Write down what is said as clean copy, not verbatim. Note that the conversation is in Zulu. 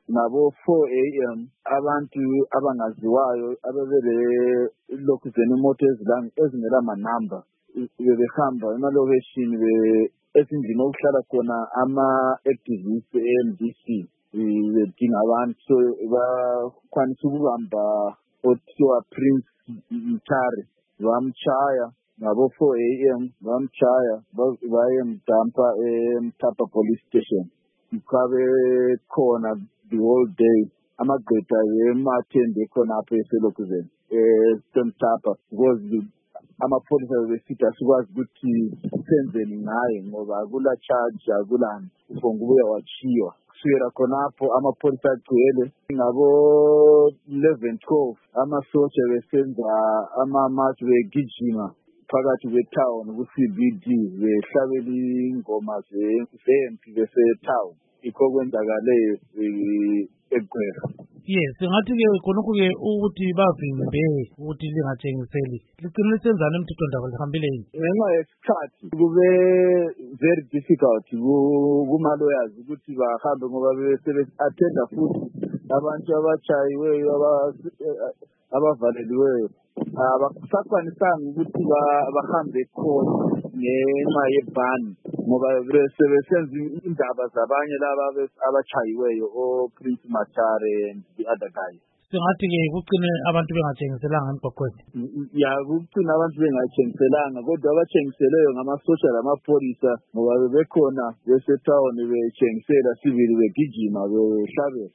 ngabo 4 a.m. abantu abangaziwayo abebele lokuzena imoto ezingela manamba bebehamba emalokishini esindlini okuhlala khona ama-activists e-MDC bedinga abantu, so bakwanisa ukubamba othiwa Prince Mtare, bamchaya ngabo 4 a.m. bamchaya bayemdampa eMtapa police station. Mkabe khona the whole day amagqwetha emathembe khona apho eselokuzeni eMtapa because amapholisa besithi asikwazi ukuthi senzeni ngaye ngoba akula charge akulani ngokubuya wachiwa. Kusukela khonapho amapholisa agcwele ngabo 11-12 amasotsha besenza ama-march begijima phakathi kwetown ku-CBD behlabela ingoma zempi besetown. Ikho kwenzakale eGqwera. Yes, ngathi-ke khonokho-ke ukuthi bavimbe ukuthi lingatshengiseli ligcine lisenzana emthethwandaba lihambile yini? Ngenxa yesikhathi kube very difficult kuma-lawyers ukuthi bahambe ngoba bese-attenda futhi abantu abatshayiweyo abavaleliweyo abasakwanisanga ukuthi bahambe khona ngenxa yebhani ngoba besenza indaba zabanye laba abatshayiweyo oPrince Mtare and the other guys. Singathi-ke kucine abantu bengatshengiselanga emgwaqweni. Ya, kucine abantu bengatshengiselanga kodwa abatshengiseleyo ngamasosha lamapholisa ngoba bebekhona besetown betshengisela sibili begijima behlabela.